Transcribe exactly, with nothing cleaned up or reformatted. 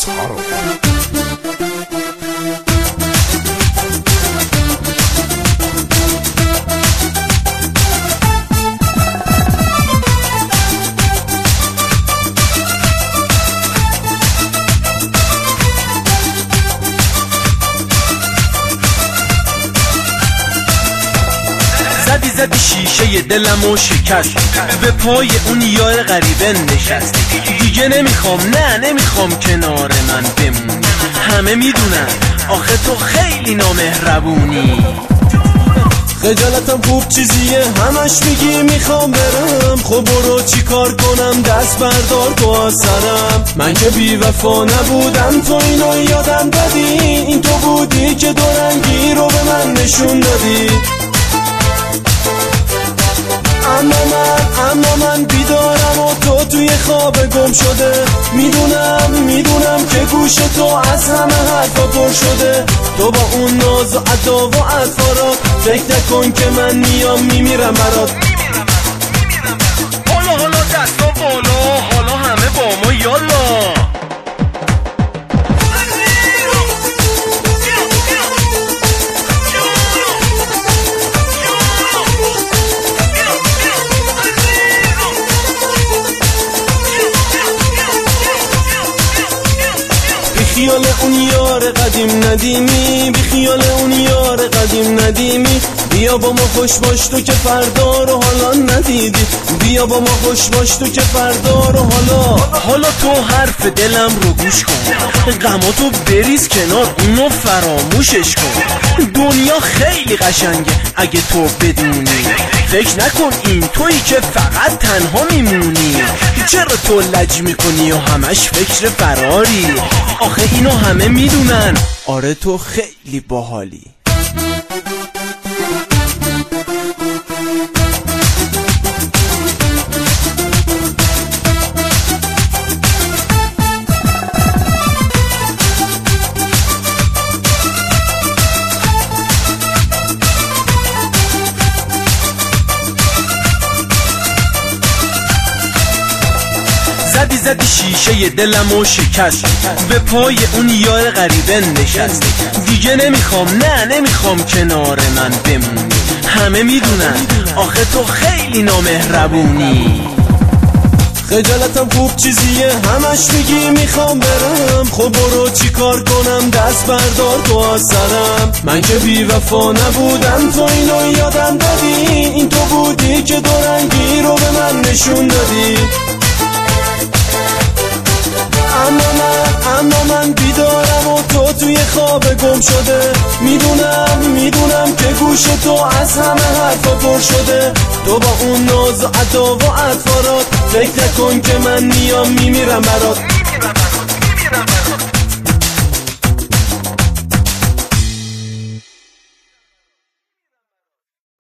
تارو. زدی زدی شیشه دلمو شکست، به پای اون یار غریبه نشست. دیگه نمیخوام، نه نمیخوام کنار من بمونی. همه میدونن آخه تو خیلی نامهربونی. خجالتم خوب چیزیه، همش میگی میخوام برم. خب برو چی کار کنم، دست بردار تو از سرم. من که بی وفا نبودم، تو اینو یادم دادی. این تو بودی که دو رنگی رو به من نشون دادی. اما من اما من بیدارم و تو توی خواب گم شده. میدونم میدونم که گوش تو از همه حرفا پر شده. تو با اون ناز و ادا و اطفارات فکر نکن که من میام میمیرم برات. حالا حالا دستا بالا، حالا همه با ما یالا. بیخیال اون یار قدیم ندیمی، بیخیال اون یار قدیم ندیمی. بیا با ما خوش باش تو که فردا رو حالا ندیدی. بیا با ما خوش باش تو که فردا رو حالا. حالا تو حرف دلم رو گوش کن، غماتو بریز کنار، اونو فراموشش کن. دنیا خیلی قشنگه اگه تو بدونی. فکر نکن این تویی که فقط تنها میمونی. چرا تو لج میکنی و همش فکر فراری؟ آخه اینو همه میدونن، آره تو خیلی باحالی. زدی زدی شیشه دلمو شکست، به پای اون یار غریبه نشست. دیگه نمیخوام، نه نمیخوام کنار من بمونی. همه میدونن آخه تو خیلی نامهربونی. خجالتم خوب چیزیه، همش میگی میخوام برم. خب برو چی کار کنم، دست بردار تو از سرم. من که بی وفا نبودم، تو اینو یادم دادی. این تو بودی که دو رنگی رو به من نشون دادی. اما من اما من بیدارم و تو توی خواب گم شده. میدونم میدونم که گوش تو از همه حرفا پر شده. تو با اون ناز و ادا و اطفارات فکر نکن که من میام میمیرم برات.